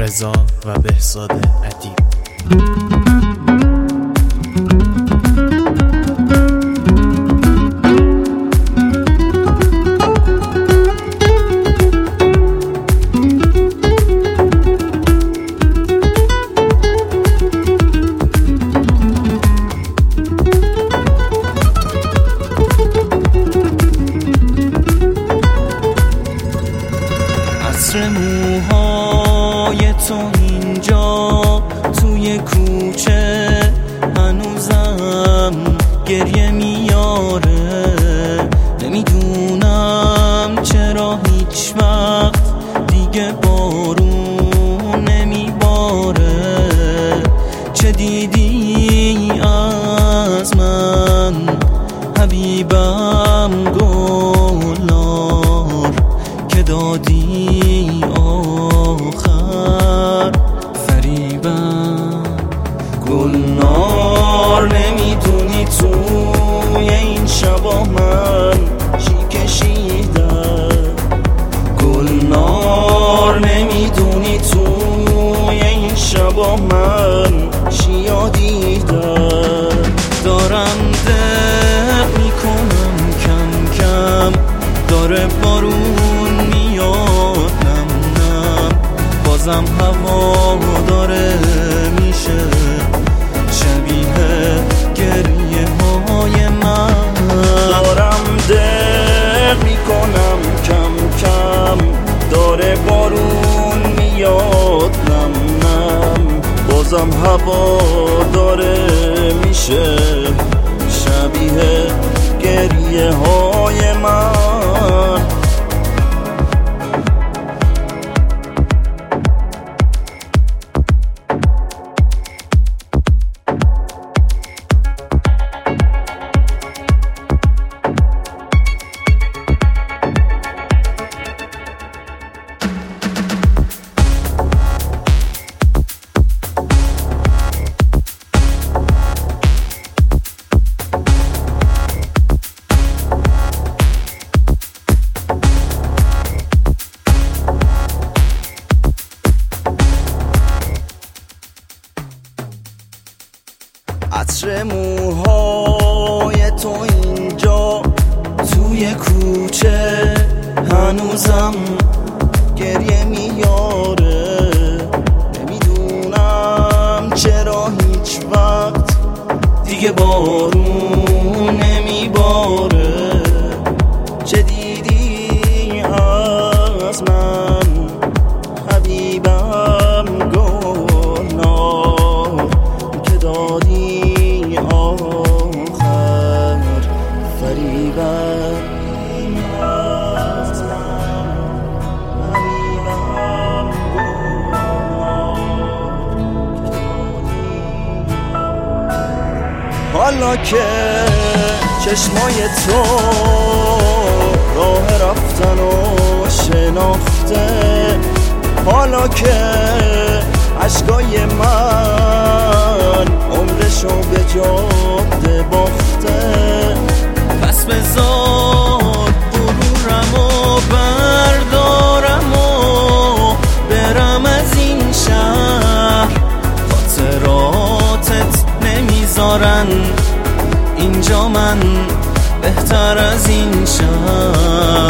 رضا و بهزاد ادیب. عطر موهای تو اینجا توی کوچه هنوزم گریه میاره. نمیدونم چرا هیچ وقت دیگه بارون نمیباره. چه دیدی از من حبیبم گلنار که دادی آخر فریبم گلنار. نمیدونی توی این شبا من چی کشیدم گلنار. نمیدونی توی این شبا من چی دیدم. دارم دق میکنم کم کم داره بارون میاد نم نم. بازم هوا داره میشه شبیه گریه های من. دارم دق میکنم کم کم داره بارون میاد نم نم. بازم هوا داره میشه شبیه گریه های من. عطر موهای تو اینجا توی کوچه هنوزم گریه میاره. نمیدونم چرا هیچ وقت دیگه بارون نمیباره. چه دیدی از من حبیبم گلنار که دادی آخر فریبم حالا که چشمای تو راه رفتن و شناخته. حالا که عشقای من عمرشو به جاده باخته. پس بذار غرورم و بردارم و برم از این شهر. خاطراتت نمیذارن اینجا من بهتر از این شهر.